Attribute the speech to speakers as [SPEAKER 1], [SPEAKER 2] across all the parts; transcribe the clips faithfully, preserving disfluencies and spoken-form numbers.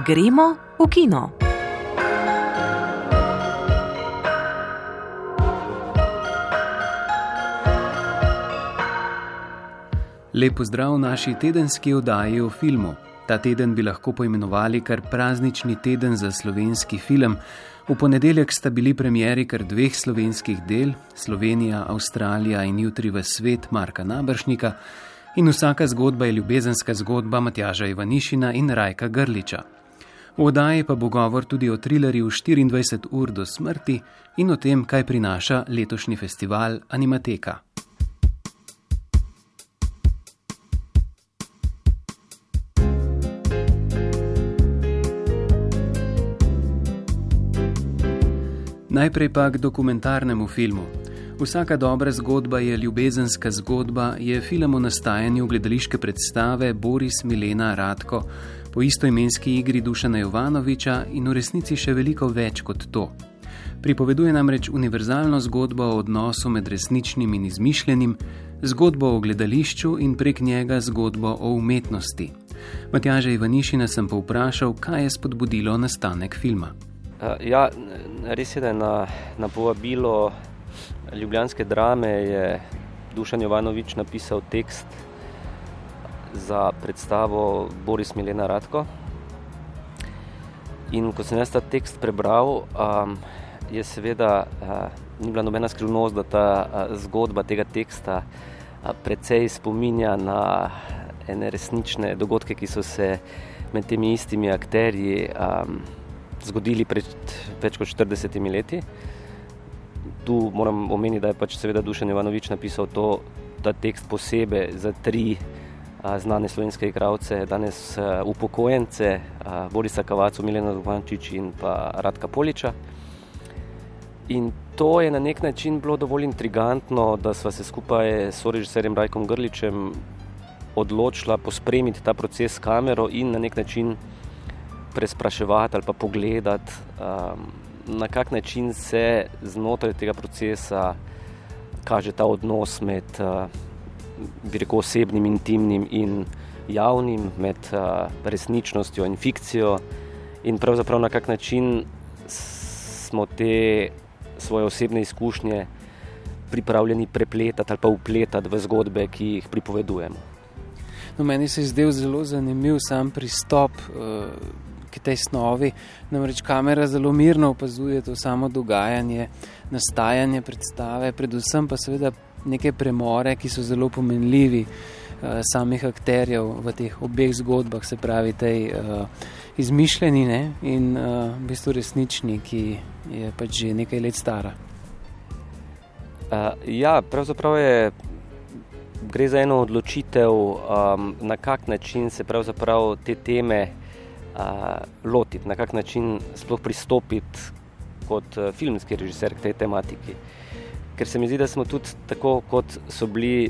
[SPEAKER 1] Gremo v kino.
[SPEAKER 2] Lep pozdrav v naši tedenski oddaji o filmu. Ta teden bi lahko poimenovali kar praznični teden za slovenski film. V ponedeljek sta bili premieri kar dveh slovenskih del, Slovenija, Avstralija in Jutri v svet Marka Naberšnika, in vsaka zgodba je ljubezenska zgodba Matjaža Ivanišina in Rajka Grliča. V oddaji pa bo govor tudi o trilerju štiriindvajset ur do smrti in o tem, kaj prinaša letošnji festival Animateka. Najprej pa k dokumentarnemu filmu. Vsaka dobra zgodba je ljubezenska zgodba je film o nastajanju gledališke predstave Boris, Milena, Ratko po istoimenski igri Dušana Jovanovića in v resnici še veliko več kot to. Pripoveduje namreč univerzalno zgodbo o odnosu med resničnim in izmišljenim, zgodbo o gledališču in prek njega zgodbo o umetnosti. Matjaža Ivanišina sem povprašal, kaj je spodbudilo nastanek filma.
[SPEAKER 3] Ja, res je, da na, na povabilo ljubljanske drame je Dušan Jovanović napisal tekst za predstavo Boris, Milena, Ratko. In ko sem jaz ta tekst prebral, um, je seveda uh, ni bila nobena skrivnost, da ta uh, zgodba tega teksta uh, precej spominja na ene resnične dogodke, ki so se med temi istimi akterji um, zgodili pred več kot štiridesetimi leti. Tu moram omeniti, da je pač seveda Dušan Jovanović napisal to, ta tekst posebej za tri a, znane slovenske igralce, danes a, upokojence, a, Borisa Kavaco, Milena Zupančič in pa Ratka Poliča. In to je na nek način bilo dovolj intrigantno, da sva se skupaj s sorežiserjem Rajkom Grličem odločila pospremiti ta proces s kamero in na nek način prespraševati ali pa pogledati, um, na kak način se znotraj tega procesa kaže ta odnos med, uh, bi rekel, osebnim, intimnim in javnim, med uh, resničnostjo in fikcijo in pravzaprav na kak način smo te svoje osebne izkušnje pripravljeni prepletati ali pa upletati v zgodbe, ki jih pripovedujemo.
[SPEAKER 2] No, meni se je zdel zelo zanimiv sam pristop uh, k tej snovi, namreč kamera zelo mirno opazuje to samo dogajanje, nastajanje predstave, predvsem pa seveda neke premore, ki so zelo pomenljivi uh, samih akterjev v teh obeh zgodbah, se pravi tej uh, izmišljeni ne, in uh, v bistvu resnični, ki je pač že nekaj let stara.
[SPEAKER 3] Uh, ja, pravzaprav je gre za eno odločitev, um, na kak način se pravzaprav te teme uh, lotiti, na kak način sploh pristopiti kot uh, filmski režiser k tej tematiki. Ker se mi zdi, da smo tudi tako, kot so bili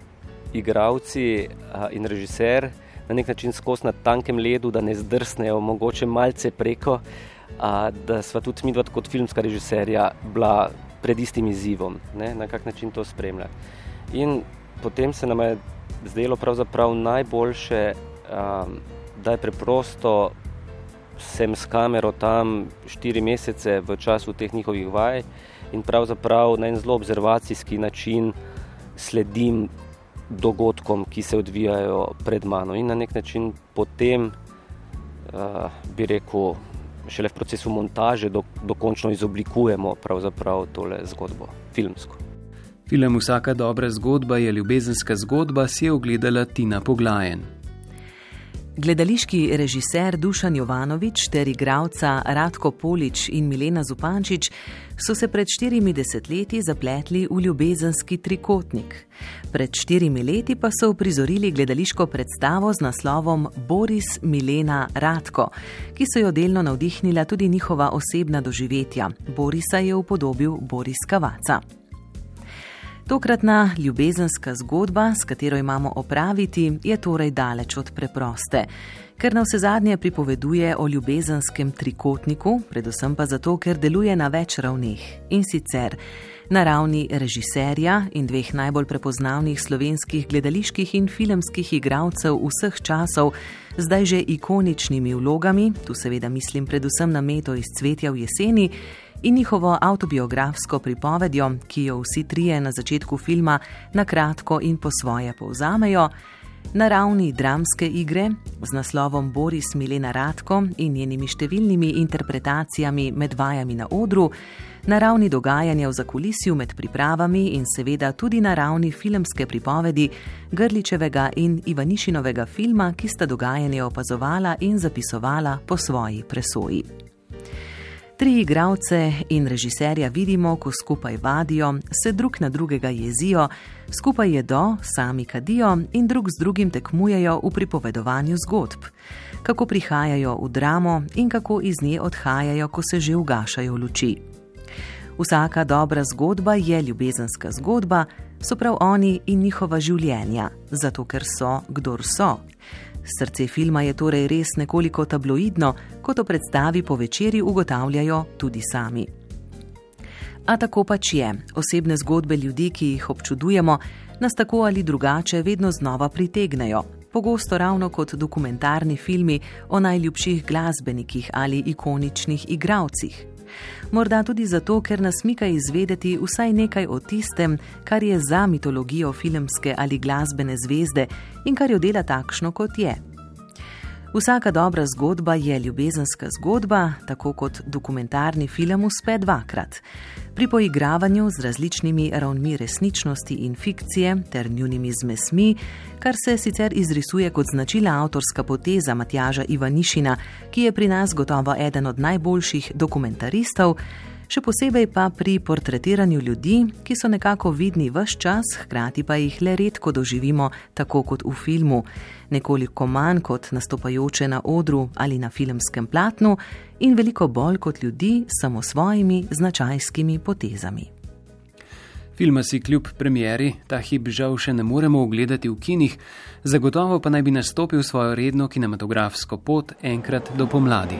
[SPEAKER 3] igralci uh, in režiser, na nek način skozi na tankem ledu, da ne zdrsnejo mogoče malce preko, uh, da sva tudi midva kot filmska režiserja bila pred istim izzivom, ne, na kak način to spremljati. In potem se nam je zdelo pravzaprav najboljše, um, da je preprosto sem s kamero tam štiri mesece v času teh njihovih vaj in pravzaprav na en zelo observacijski način sledim dogodkom, ki se odvijajo pred mano. In na nek način potem, uh, bi rekel, šele v procesu montaže do, dokončno izoblikujemo pravzaprav tole zgodbo filmsko.
[SPEAKER 2] Film Vsaka dobra zgodba je ljubezenska zgodba si je ogledala Tina Poglajen.
[SPEAKER 1] Gledališki režiser Dušan Jovanović ter igralca Ratko Polič in Milena Zupančič so se pred štirimi desetletji zapletli v ljubezenski trikotnik. Pred štirimi leti pa so uprizorili gledališko predstavo z naslovom Boris, Milena, Ratko, ki so jo delno navdihnila tudi njihova osebna doživetja. Borisa je upodobil Boris Kavaca. Tokratna ljubezenska zgodba, s katero imamo opraviti, je torej daleč od preproste, ker na vse zadnje pripoveduje o ljubezenskem trikotniku, predvsem pa zato, ker deluje na več ravneh, in sicer na ravni režiserja in dveh najbolj prepoznavnih slovenskih gledaliških in filmskih igralcev vseh časov, zdaj že ikoničnimi vlogami, tu seveda mislim predvsem na Meto iz Cvetja v jeseni, in njihovo avtobiografsko pripovedjo, ki jo vsi trije na začetku filma na kratko in po svoje povzamejo, na ravni dramske igre z naslovom Boris, Milena, Ratko in njenimi številnimi interpretacijami med vajami na odru, na ravni dogajanja v zakulisju med pripravami in seveda tudi na ravni filmske pripovedi Grličevega in Ivanišinovega filma, ki sta dogajanje opazovala in zapisovala po svoji presoji. Tri igralce in režiserja vidimo, ko skupaj vadijo, se drug na drugega jezijo, skupaj jedo, sami kadijo in drug z drugim tekmujejo v pripovedovanju zgodb. Kako prihajajo v dramo in kako iz nje odhajajo, ko se že ugašajo luči. Vsaka dobra zgodba je ljubezenska zgodba, so prav oni in njihova življenja, zato ker so, kdor so. Srce filma je torej res nekoliko tabloidno, kot o predstavi po večeri ugotavljajo tudi sami. A tako pač je, osebne zgodbe ljudi, ki jih občudujemo, nas tako ali drugače vedno znova pritegnejo, pogosto ravno kot dokumentarni filmi o najljubših glasbenikih ali ikoničnih igralcih. Morda tudi zato, ker nas mika izvedeti vsaj nekaj o tistem, kar je za mitologijo filmske ali glasbene zvezde in kar jo dela takšno, kot je. Vsaka dobra zgodba je ljubezenska zgodba, tako kot dokumentarni film uspe dvakrat. Pri poigravanju z različnimi ravnmi resničnosti in fikcije ter njunimi zmesmi, kar se sicer izrisuje kot značilna avtorska poteza Matjaža Ivanišina, ki je pri nas gotovo eden od najboljših dokumentaristov, še posebej pa pri portretiranju ljudi, ki so nekako vidni ves čas, hkrati pa jih le redko doživimo tako kot v filmu, nekoliko manj kot nastopajoče na odru ali na filmskem platnu in veliko bolj kot ljudi s samo svojimi značajskimi potezami.
[SPEAKER 2] Filma si kljub premieri ta hip žal še ne moremo ogledati v kinih, zagotovo pa naj bi nastopil svojo redno kinematografsko pot enkrat do pomladi.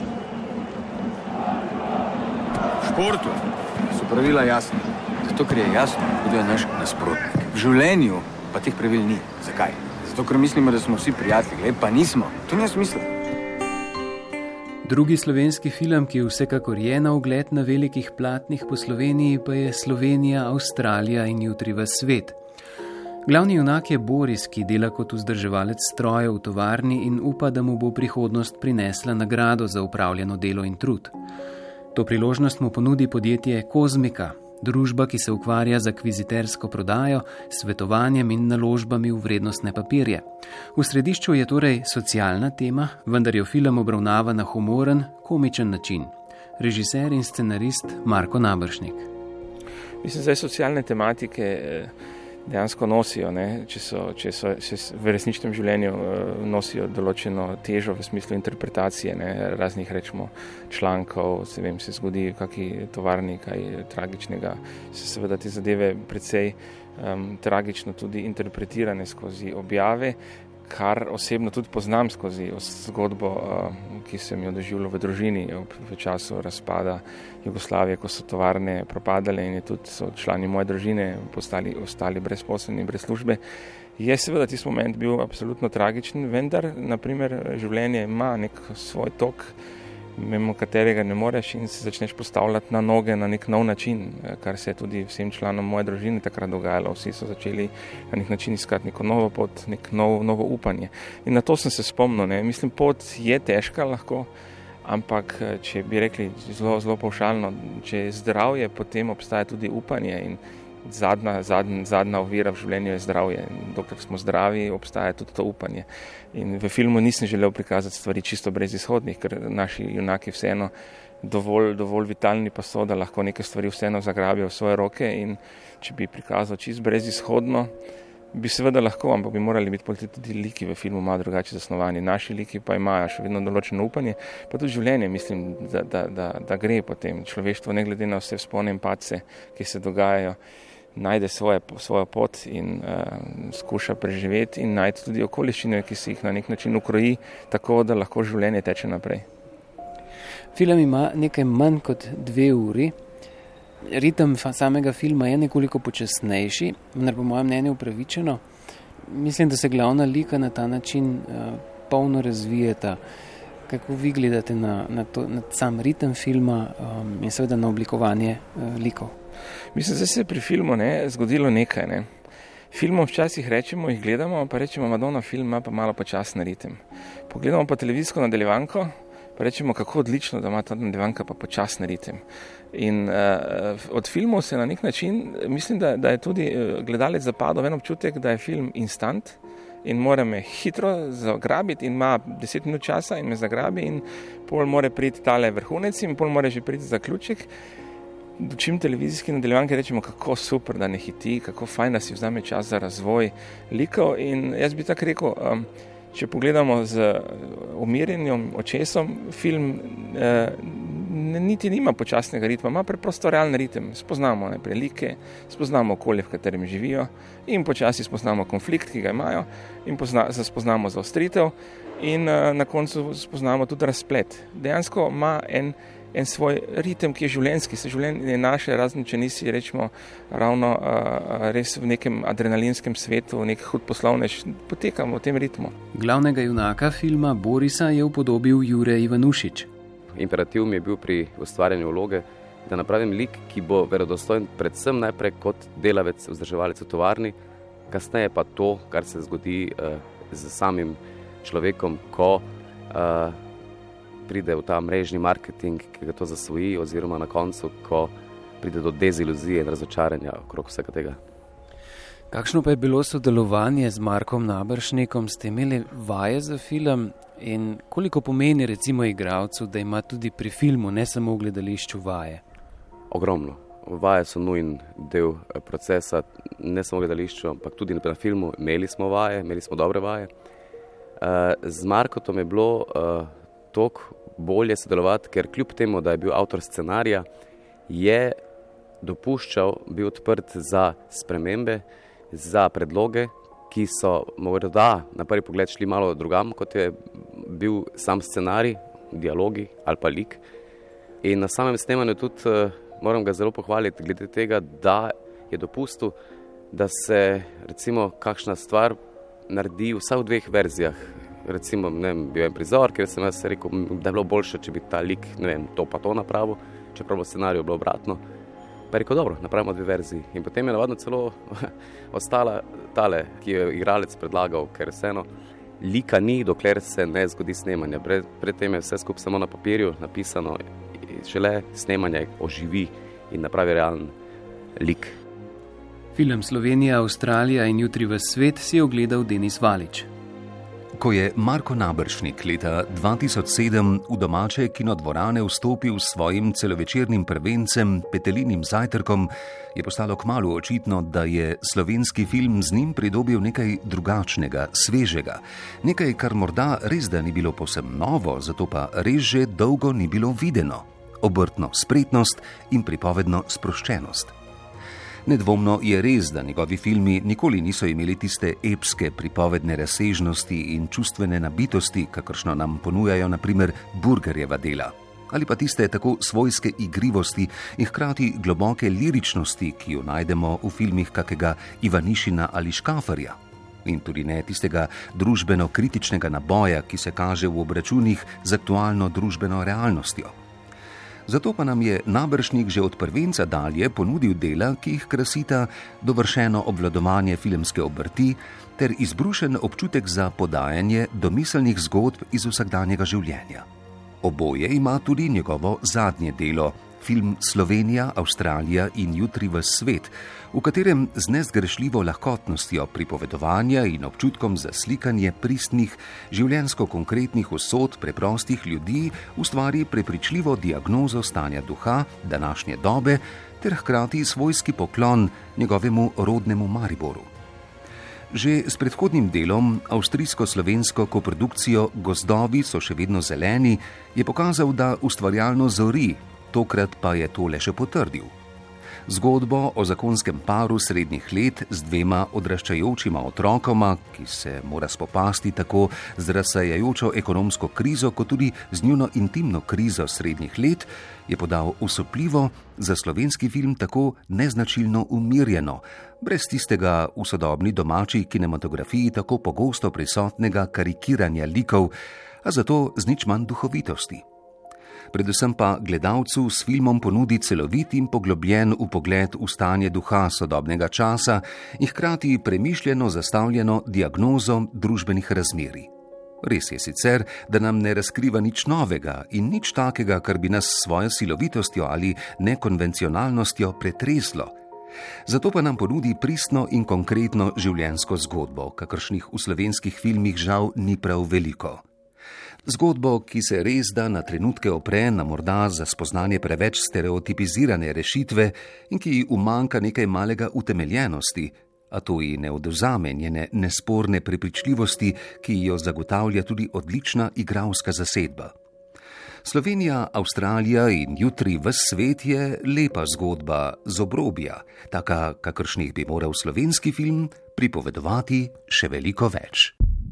[SPEAKER 4] V športu so pravila jasna, zato ker je jasno, kdo je naš nasprotnik. V življenju pa teh pravil ni. Zakaj? Zato ker mislimo, da smo vsi prijatelji, pa nismo. To ni smisel.
[SPEAKER 2] Drugi slovenski film, ki vsekakor je na ogled na velikih platnih po Sloveniji, pa je Slovenija, Avstralija in jutri ves svet. Glavni junak je Boris, ki dela kot vzdrževalec strojev v tovarni in upa, da mu bo prihodnost prinesla nagrado za upravljeno delo in trud. To priložnost mu ponudi podjetje Kozmika, družba, ki se ukvarja z akvizitersko prodajo, svetovanjem in naložbami v vrednostne papirje. V središču je torej socialna tema, vendar jo film obravnava na humoren, komičen način. Režiser in scenarist Marko Naberšnik.
[SPEAKER 5] Mislim, zdaj socialne tematike dejansko nosijo, ne? Če so, če so če v resničnem življenju nosijo določeno težo v smislu interpretacije, ne? Raznih rečemo člankov, se vem, se zgodi kakšni tovarni, kaj tragičnega, se seveda te zadeve precej um, tragično tudi interpretirane skozi objave, kar osebno tudi poznam skozi zgodbo, ki sem jo doživljal v družini v času razpada Jugoslavije, ko so tovarne propadale in je tudi so člani moje družine postali, ostali brezposelni, brez službe. Je seveda tisti moment bil absolutno tragičen, vendar, na primer, življenje ima nek svoj tok, mimo katerega ne moreš in se začneš postavljati na noge na nek nov način, kar se je tudi vsem članom moje družine takrat dogajalo. Vsi so začeli na nek način iskati neko novo pot, nek nov, novo upanje. In na to sem se spomnil. Ne. Mislim, pot je težka lahko, ampak če bi rekli zelo, zelo pavšalno, če je zdravje, potem obstaja tudi upanje in Zadnja, zadnja, zadnja ovira v življenju je zdravje. Dokler smo zdravi, obstaja tudi to upanje. In v filmu nisem želel prikazati stvari čisto brezizhodnih, ker naši junaki vseeno dovolj, dovolj vitalni pa so, da lahko neke stvari vseeno zagrabijo v svoje roke in če bi prikazal čisto brezizhodno, bi seveda lahko, ampak bi morali biti tudi liki v filmu malo drugače zasnovani. Naši liki pa imajo še vedno določeno upanje, pa tudi življenje, mislim, da, da, da, da gre potem človeštvo, ne glede na vse vzpone in padce, ki se dogajajo. najde svoje, svojo pot in uh, skuša preživeti in najti tudi okoliščine, ki si jih na nek način ukroji, tako da lahko življenje teče naprej.
[SPEAKER 2] Film ima nekaj manj kot dve uri. Ritem samega filma je nekoliko počasnejši, vendar po mojem mnenju upravičeno. Mislim, da se glavna lika na ta način uh, polno razvijeta. Kako vi gledate na, na, to, na sam ritem filma um, in seveda na oblikovanje uh, likov?
[SPEAKER 5] Mislim, da se je pri filmu ne, zgodilo nekaj. Ne. Filmom včasih rečemo, jih gledamo, pa rečemo, Madonna film ima pa malo počasen ritem. Pogledamo pa televizijsko nadaljevanko, pa rečemo, kako odlično, da ima ta nadaljevanka pa počasen ritem. In uh, od filmov se na nek način, mislim, da, da je tudi gledalec zapadel v en občutek, da je film instant in mora me hitro zagrabiti in ima deset minut časa in me zagrabi in pol mora priti tale vrhunec in pol mora že priti zaključek. Dočim televizijski nadaljevanki rečemo, kako super, da ne hiti, kako fajn, da si vzame čas za razvoj likov in jaz bi tako rekel, um, če pogledamo z umirjenim očesom, film eh, niti nima počasnega ritma, ima preprosto realen ritem. Spoznamo najprej like, spoznamo okolje, v katerem živijo in počasi spoznamo konflikt, ki ga imajo in pozna, spoznamo zaostritev in uh, na koncu spoznamo tudi razplet. Dejansko ima en, en svoj ritem, ki je življenjski, se življenje naše, razen če nisi rečemo ravno uh, res v nekem adrenalinskem svetu, nek hud poslovnež, potekamo v tem ritmu.
[SPEAKER 2] Glavnega junaka filma Borisa je upodobil Jure Ivanušič.
[SPEAKER 6] Imperativ mi je bil pri ustvarjanju vloge, da napravim lik, ki bo verodostojen predvsem najprej kot delavec, vzdrževalec v tovarni, kasneje pa to, kar se zgodi uh, z samim človekom, ko uh, pride v ta mrežni marketing, ki ga to zasvoji, oziroma na koncu, ko pride do deziluzije in razočaranja okrog vsega tega.
[SPEAKER 2] Kakšno pa je bilo sodelovanje z Markom Naberšnikom? Ste imeli vaje za film in koliko pomeni recimo igralcu, da ima tudi pri filmu, ne samo v gledališču, vaje?
[SPEAKER 6] Ogromno. Vaje so nujen del procesa, ne samo v gledališču, ampak tudi na filmu. Imeli smo vaje, imeli smo dobre vaje. Z Markotom je bilo toliko bolje sodelovati, ker kljub temu, da je bil avtor scenarija, je dopuščal, bil odprt za spremembe, za predloge, ki so morda na prvi pogled šli malo drugam, kot je bil sam scenarij, dialogi ali pa lik. In na samem snemanju tudi moram ga zelo pohvaliti glede tega, da je dopustil, da se recimo kakšna stvar naredi vsaj v dveh verzijah. Recimo, ne vem, bil je prizor, kjer sem jaz rekel, da je bilo boljše, če bi ta lik, ne vem, to pa to napravil, čeprav v scenariju bilo obratno. Pa je rekel, dobro, napravimo dve verziji. In potem je navadno celo ostala tale, ki je igralec predlagal, ker vseeno lika ni, dokler se ne zgodi snemanja. Pred, predtem je vse skupaj samo na papirju napisano, šele snemanje oživi in napravi realen lik.
[SPEAKER 2] Film Slovenija, Avstralija in jutri v svet si je ogledal Denis Valič.
[SPEAKER 7] Ko je Marko Naberšnik leta dva tisoč sedem v domače kinodvorane vstopil s svojim celovečernim prvencem Petelinim zajtrkom, je postalo kmalu očitno, da je slovenski film z njim pridobil nekaj drugačnega, svežega. Nekaj, kar morda res da ni bilo povsem novo, zato pa res že dolgo ni bilo videno. Obrtno spretnost in pripovedno sproščenost. Nedvomno je res, da njegovi filmi nikoli niso imeli tiste epske pripovedne razsežnosti in čustvene nabitosti, kakršno nam ponujajo na primer Burgerjeva dela. Ali pa tiste tako svojske igrivosti in hkrati globoke liričnosti, ki jo najdemo v filmih kakega Ivanišina ali Škaferja. In tudi ne tistega družbeno-kritičnega naboja, ki se kaže v obračunih z aktualno družbeno realnostjo. Zato pa nam je Naberšnik že od prvenca dalje ponudil dela, ki jih krasita dovršeno obvladovanje filmske obrti ter izbrušen občutek za podajanje domiselnih zgodb iz vsakdanjega življenja. Oboje ima tudi njegovo zadnje delo, film Slovenija, Avstralija in jutri v svet, v katerem z nezgrešljivo lahkotnostjo pripovedovanja in občutkom za slikanje pristnih, življenjsko konkretnih usod preprostih ljudi ustvari prepričljivo diagnozo stanja duha današnje dobe ter hkrati svojski poklon njegovemu rodnemu Mariboru. Že s predhodnim delom, avstrijsko-slovensko koprodukcijo Gozdovi so še vedno zeleni, je pokazal, da ustvarjalno zori, tokrat pa je to le še potrdil. Zgodbo o zakonskem paru srednjih let z dvema odraščajočima otrokoma, ki se mora spopasti tako z razsajajočo ekonomsko krizo, kot tudi z njuno intimno krizo srednjih let, je podal osupljivo, za slovenski film tako neznačilno umirjeno, brez tistega v sodobni domači kinematografiji tako pogosto prisotnega karikiranja likov, a zato z nič manj duhovitosti. Predvsem pa gledalcu s filmom ponudi celovit in poglobljen vpogled v stanje duha sodobnega časa in hkrati premišljeno zastavljeno diagnozo družbenih razmerij. Res je sicer, da nam ne razkriva nič novega in nič takega, kar bi nas s svojo silovitostjo ali nekonvencionalnostjo pretreslo. Zato pa nam ponudi pristno in konkretno življenjsko zgodbo, kakršnih v slovenskih filmih žal ni prav veliko. Zgodbo, ki se res da na trenutke opre na morda za spoznanje preveč stereotipizirane rešitve in ki ji umanjka nekaj malega utemeljenosti, a to ji ne odvzame njene nesporne prepričljivosti, ki jo zagotavlja tudi odlična igralska zasedba. Slovenija, Avstralija in jutri ves svet je lepa zgodba z obrobja, taka, kakršnih bi moral slovenski film pripovedovati še veliko več.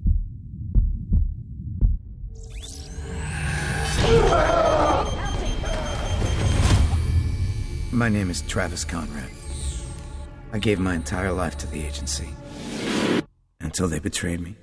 [SPEAKER 8] My name is Travis Conrad. I gave my entire life to the agency until they betrayed me.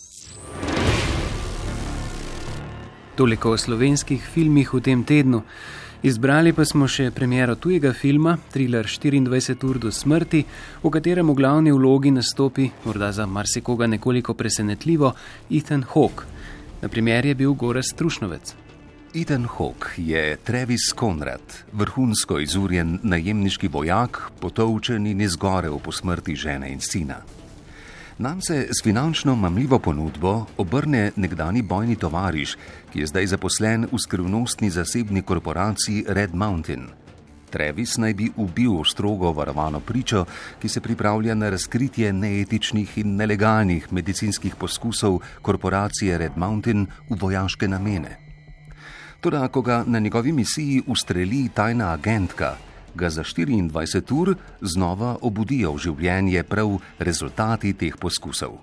[SPEAKER 2] Toliko o slovenskih filmih v tem tednu. Izbrali pa smo še premiero tujega filma, triler štiriindvajset ur do smrti, v katerem v glavni vlogi nastopi, morda za marsikoga nekoliko presenetljivo, Ethan Hawke. Na premieri je bil Gorazd Trušnovec.
[SPEAKER 7] Ethan Hawke je Travis Conrad, vrhunsko izurjen najemniški vojak, potolčen in izgorel po smrti žene in sina. Nam se s finančno mamljivo ponudbo obrne nekdani bojni tovariš, ki je zdaj zaposlen v skrivnostni zasebni korporaciji Red Mountain. Travis naj bi ubil strogo varovano pričo, ki se pripravlja na razkritje neetičnih in nelegalnih medicinskih poskusov korporacije Red Mountain v vojaške namene. Toda, ko ga na njegovi misiji ustreli tajna agentka, ga za štiriindvajset ur znova obudijo v življenje prav rezultati teh poskusov.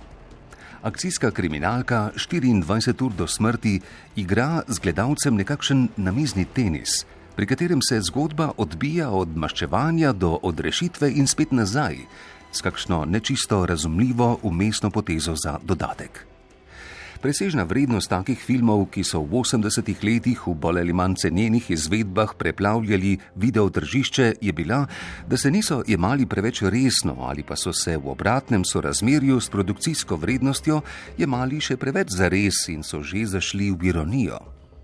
[SPEAKER 7] Akcijska kriminalka štiriindvajset ur do smrti igra z gledalcem nekakšen namizni tenis, pri katerem se zgodba odbija od maščevanja do odrešitve in spet nazaj, s kakšno nečisto razumljivo vmesno potezo za dodatek. Presežna vrednost takih filmov, ki so v osemdesetih letih v bolj ali manj cenjenih izvedbah preplavljali videotržišče, je bila, da se niso jemali preveč resno ali pa so se v obratnem sorazmerju s produkcijsko vrednostjo jemali še preveč zares in so že zašli v ironijo.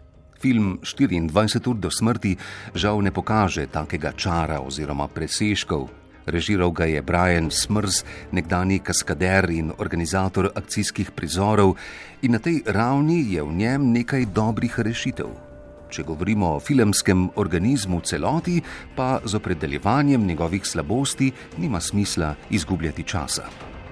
[SPEAKER 7] Film štiriindvajset ur do smrti žal ne pokaže takega čara oziroma presežkov. Režiral ga je Brian Smrz, nekdani kaskader in organizator akcijskih prizorov, in na tej ravni je v njem nekaj dobrih rešitev. Če govorimo o filmskem organizmu celoti, pa z opredeljevanjem njegovih slabosti nima smisla izgubljati časa.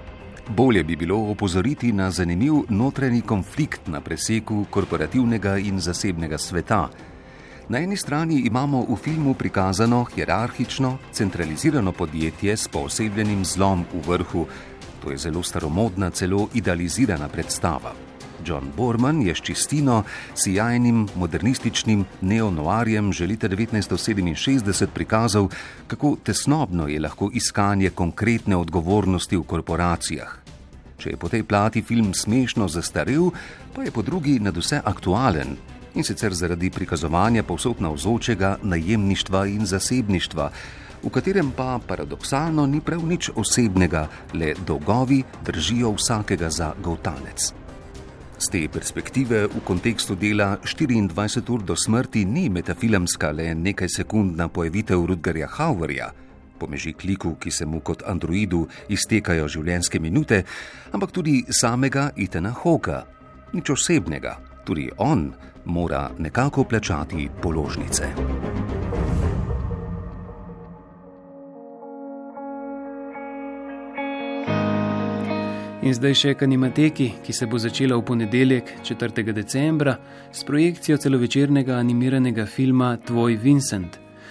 [SPEAKER 7] Bolje bi bilo opozoriti na zanimiv notranji konflikt na preseku korporativnega in zasebnega sveta. Na eni strani imamo v filmu prikazano hierarhično, centralizirano podjetje s poosebljenim zlom v vrhu. To je zelo staromodna, celo idealizirana predstava. John Borman je s čistino, sijajnim, modernističnim neonoarjem že leta devetnajststo sedeminšestdeset prikazal, kako tesnobno je lahko iskanje konkretne odgovornosti v korporacijah. Če je po tej plati film smešno zastarel, pa je po drugi nadvse aktualen. In sicer zaradi prikazovanja povsod navzočega najemništva in zasebništva, v katerem pa paradoksalno ni prav nič osebnega, le dolgovi držijo vsakega za goltanec. Z te perspektive v kontekstu dela štiriindvajset ur do smrti ni metafilmska le nekaj sekundna pojavitev Rutgerja Hauerja, pomeži kliku, ki se mu kot androidu iztekajo življenjske minute, ampak tudi samega Ethana Hawkea. Nič osebnega, tudi on mora nekako plačati položnice.
[SPEAKER 2] In zdaj še k animateki, ki se bo začela v ponedeljek, četrtega decembra, s projekcijo celovečernega animiranega filma Tvoj Vincent.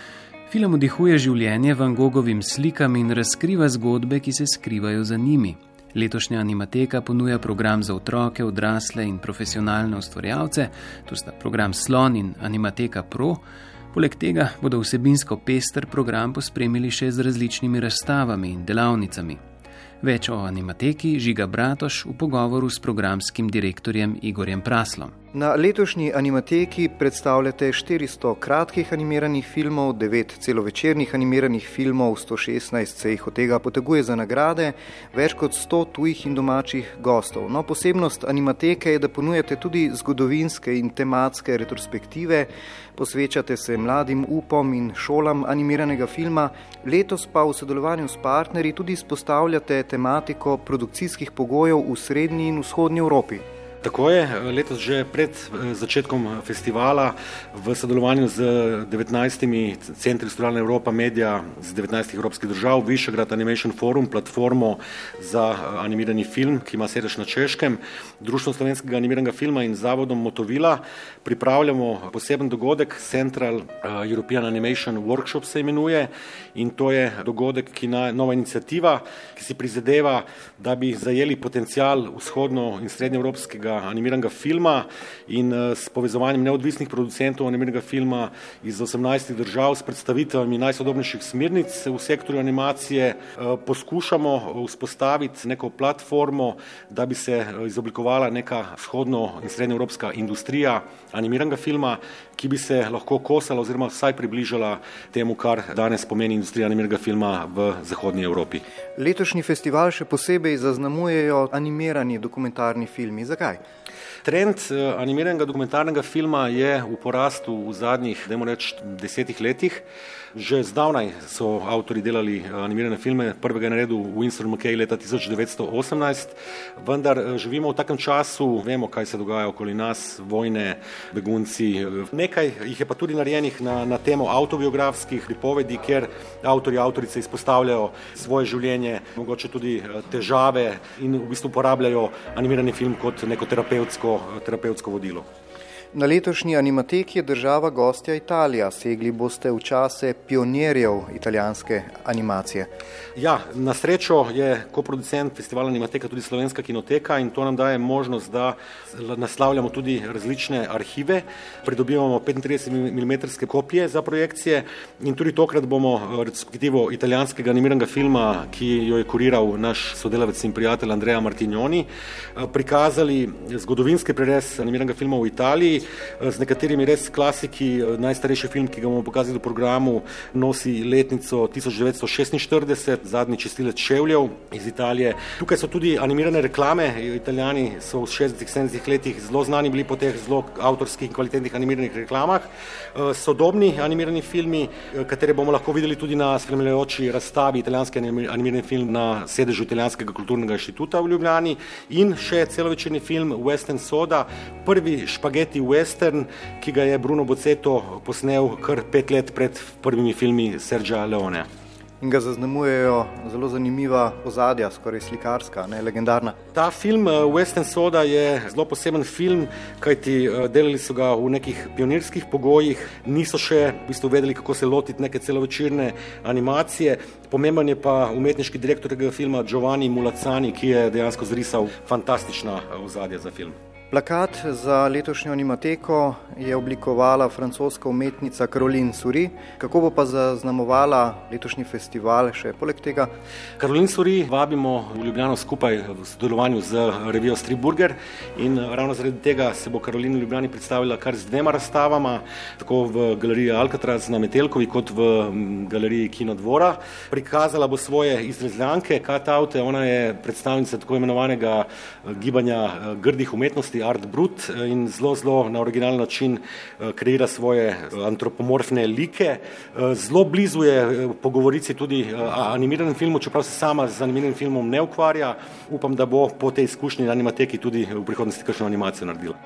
[SPEAKER 2] Film vdihuje življenje Van Gogovim slikam in razkriva zgodbe, ki se skrivajo za njimi. Letošnja Animateka ponuja program za otroke, odrasle in profesionalne ustvarjalce, to sta program Slon in Animateka Pro. Poleg tega bodo vsebinsko pester program pospremili še z različnimi razstavami in delavnicami. Več o Animateki Žiga Bratoš v pogovoru s programskim direktorjem Igorjem Praslom.
[SPEAKER 9] Na letošnji Animateki predstavljate štiristo kratkih animiranih filmov, devet celovečernih animiranih filmov, sto šestnajst se jih od tega poteguje za nagrade, več kot sto tujih in domačih gostov. No, posebnost Animateke je, da ponujate tudi zgodovinske in tematske retrospektive, posvečate se mladim upom in šolam animiranega filma, letos pa v sodelovanju s partnerji tudi izpostavljate tematiko produkcijskih pogojev v srednji in vzhodnji Evropi.
[SPEAKER 10] Tako je, letos že pred začetkom festivala v sodelovanju z devetnajstimi centri Ustvarjalna Evropa Media z devetnajstih evropskih držav, Višegrad Animation Forum, platformo za animirani film, ki ima sedež na Češkem, Društvom slovenskega animiranega filma in zavodom Motovila pripravljamo poseben dogodek, Central European Animation Workshop se imenuje, in to je dogodek, ki je nova iniciativa, ki si prizadeva, da bi zajeli potencial vzhodno in srednjeevropskega animiranega filma in s povezovanjem neodvisnih producentov animiranega filma iz osemnajstih držav s predstavitvami najsodobnejših smernic v sektorju animacije poskušamo vzpostaviti neko platformo, da bi se izoblikovala neka vzhodno in srednjeevropska industrija animiranega filma, ki bi se lahko kosala oziroma vsaj približala temu, kar danes pomeni industrija animiranega filma v zahodnji Evropi.
[SPEAKER 9] Letošnji festival še posebej zaznamujejo animirani dokumentarni filmi. Zakaj?
[SPEAKER 10] Trend animiranega dokumentarnega filma je v porastu v zadnjih, dajmo reči, desetih letih. Že zdavnaj so avtori delali animirane filme, prvega je naredil Winston McKay leta tisoč devetsto osemnajst, vendar živimo v takem času, vemo, kaj se dogaja okoli nas, vojne, begunci. Nekaj jih je pa tudi narejenih na, na temo avtobiografskih pripovedi, kjer avtori, avtorice izpostavljajo svoje življenje, mogoče tudi težave in v bistvu uporabljajo animirani film kot neko terapevtsko, terapevtsko vodilo.
[SPEAKER 9] Na letošnji Animateki je država gostja Italija. Segli boste v čase pionirjev italijanske animacije.
[SPEAKER 10] Ja, na srečo je koproducent festivala Animateka tudi Slovenska kinoteka in to nam daje možnost, da naslavljamo tudi različne arhive. Pridobivamo petintrideset milimetrske kopije za projekcije in tudi tokrat bomo retrospektivo italijanskega animiranega filma, ki jo je kuriral naš sodelavec in prijatelj Andrea Martignoni, prikazali zgodovinski prerez animiranega filma v Italiji, z nekaterimi res klasiki. Najstarejši film, ki ga bomo pokazali v programu, nosi letnico tisoč devetsto šestinštirideset, Zadnji čistilec čevljev iz Italije. Tukaj so tudi animirane reklame. Italijani so v šestdesetih, sedemdesetih letih zelo znani bili po teh zelo avtorskih in kvalitetnih animiranih reklamah. Sodobni animirani filmi, katere bomo lahko videli tudi na spremljajoči razstavi italijanski animirani film na sedežu Italijanskega kulturnega inštituta v Ljubljani, in še celovečerni film Western Soda, prvi špageti western, ki ga je Bruno Bozzetto posnel kar pet let pred prvimi filmi Sergia Leone.
[SPEAKER 9] In ga zaznamujejo zelo zanimiva ozadja, skoraj slikarska, ne, legendarna.
[SPEAKER 10] Ta film Western Soda je zelo poseben film, kajti delali so ga v nekih pionirskih pogojih, niso še v bistvu vedeli, kako se lotiti neke celovečerne animacije. Pomemben je pa umetniški direktor tega filma Giovanni Mulazzani, ki je dejansko zrisal fantastična ozadja za film.
[SPEAKER 9] Plakat za letošnjo Animateko je oblikovala francoska umetnica Caroline Souris. Kako bo pa zaznamovala letošnji festival še poleg tega?
[SPEAKER 10] Caroline Souris vabimo v Ljubljano skupaj v sodelovanju z revijo Stripburger in ravno zaradi tega se bo Caroline v Ljubljani predstavila kar z dvema razstavama, tako v galeriji Alcatraz na Metelkovi kot v galeriji Kinodvora. Prikazala bo svoje izrezljanke, cut-oute, ona je predstavnica tako imenovanega gibanja grdih umetnosti Art Brut in zelo, zelo na originalen način kreira svoje antropomorfne like. Zelo blizu je pogovorici tudi animiranem filmu, čeprav se sama z animiranim filmom ne ukvarja. Upam, da bo po tej izkušnji na Animateki tudi v prihodnosti kakšno animacijo naredila.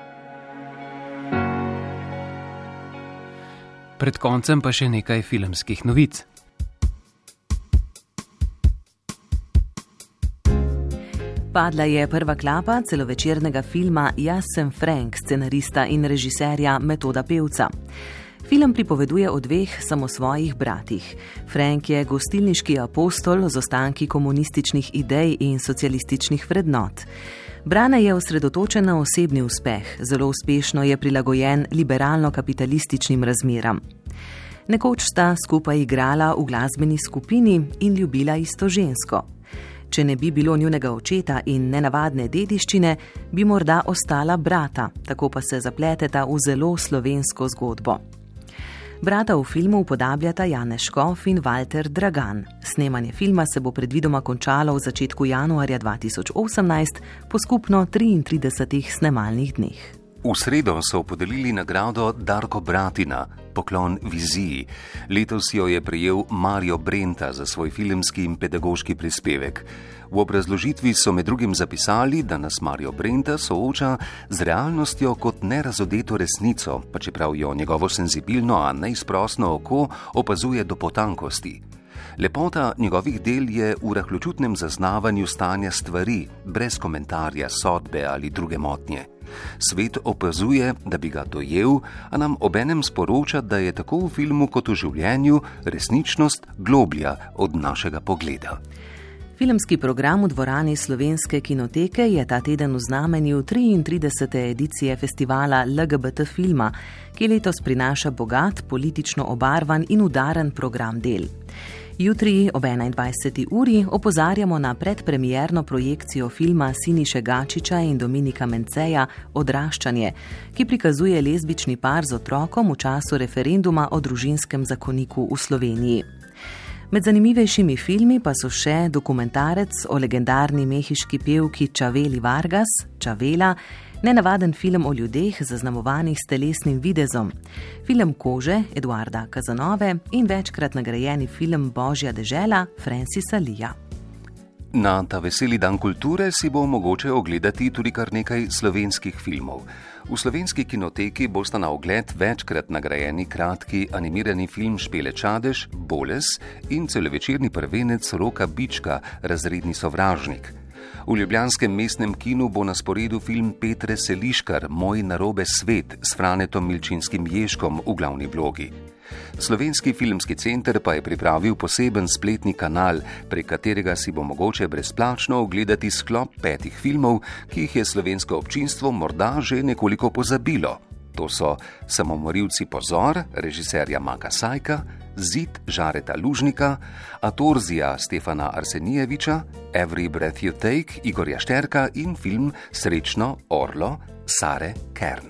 [SPEAKER 2] Pred koncem pa še nekaj filmskih novic.
[SPEAKER 1] Padla je prva klapa celovečernega filma Jaz sem Frank, scenarista in režiserja Metoda Pevca. Film pripoveduje o dveh samosvojih bratih. Frank je gostilniški apostol z ostanki komunističnih idej in socialističnih vrednot. Brane je osredotočen na osebni uspeh, zelo uspešno je prilagojen liberalno-kapitalističnim razmeram. Nekoč sta skupaj igrala v glasbeni skupini in ljubila isto žensko. Če ne bi bilo njunega očeta in nenavadne dediščine, bi morda ostala brata, tako pa se zapleteta v zelo slovensko zgodbo. Brata v filmu upodabljata Janez Škof in Walter Dragan. Snemanje filma se bo predvidoma končalo v začetku januarja dva tisoč osemnajst po skupno triintridesetih snemalnih dneh.
[SPEAKER 7] V sredo so podelili nagrado Darko Bratina, poklon viziji. Letos jo je prejel Mario Brenta za svoj filmski in pedagoški prispevek. V obrazložitvi so med drugim zapisali, da nas Mario Brenta sooča z realnostjo kot nerazodeto resnico, pa čeprav jo njegovo senzibilno, a neizprosno oko opazuje do potankosti. Lepota njegovih del je v rahločutnem zaznavanju stanja stvari, brez komentarja, sodbe ali druge motnje. Svet opazuje, da bi ga dojel, a nam obenem sporoča, da je tako v filmu kot v življenju resničnost globlja od našega pogleda.
[SPEAKER 1] Filmski program v dvorani Slovenske kinoteke je ta teden v znamenju triintridesete edicije festivala L G B T filma, ki letos prinaša bogat, politično obarvan in udaren program del. Jutri ob enaindvajseti uri opozarjamo na predpremierno projekcijo filma Siniše Gačiča in Dominika Menceja Odraščanje, ki prikazuje lezbični par z otrokom v času referenduma o družinskem zakoniku v Sloveniji. Med zanimivejšimi filmi pa so še dokumentarec o legendarni mehiški pevki Chaveli Vargas, Chavela, nenavaden film o ljudeh zaznamovanih s telesnim videzom, film Kože Eduarda Kazanove in večkrat nagrajeni film Božja dežela Francisa Leeja.
[SPEAKER 7] Na ta veseli dan kulture si bo mogoče ogledati tudi kar nekaj slovenskih filmov. V Slovenski kinoteki bosta na ogled večkrat nagrajeni kratki animirani film Špele Čadež, Boles in celovečerni prvenec Roka Bička, Razredni sovražnik. V ljubljanskem mestnem kinu bo na sporedu film Petre Seliškar, Moj narobe svet s Franetom Milčinskim Ježkom v glavni vlogi. Slovenski filmski center pa je pripravil poseben spletni kanal, prek katerega si bo mogoče brezplačno ogledati sklop petih filmov, ki jih je slovensko občinstvo morda že nekoliko pozabilo. To so Samomorilci pozor, režiserja Maka Sajka, Zid Žareta Lužnika, Atorzija Stefana Arsenijeviča, Every Breath You Take Igorja Šterka in film Srečno Orlo Sare Kern.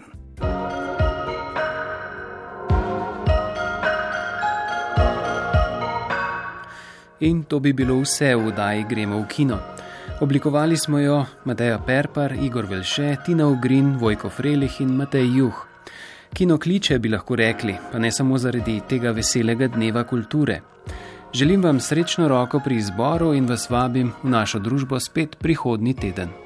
[SPEAKER 2] In to bi bilo vse v oddaji Gremo v kino. Oblikovali smo jo Mateja Perpar, Igor Velše, Tina Ogrin, Vojko Frelih in Matej Juh. Kino kliče, bi lahko rekli, pa ne samo zaradi tega veselega dneva kulture. Želim vam srečno roko pri izboru in vas vabim v našo družbo spet prihodnji teden.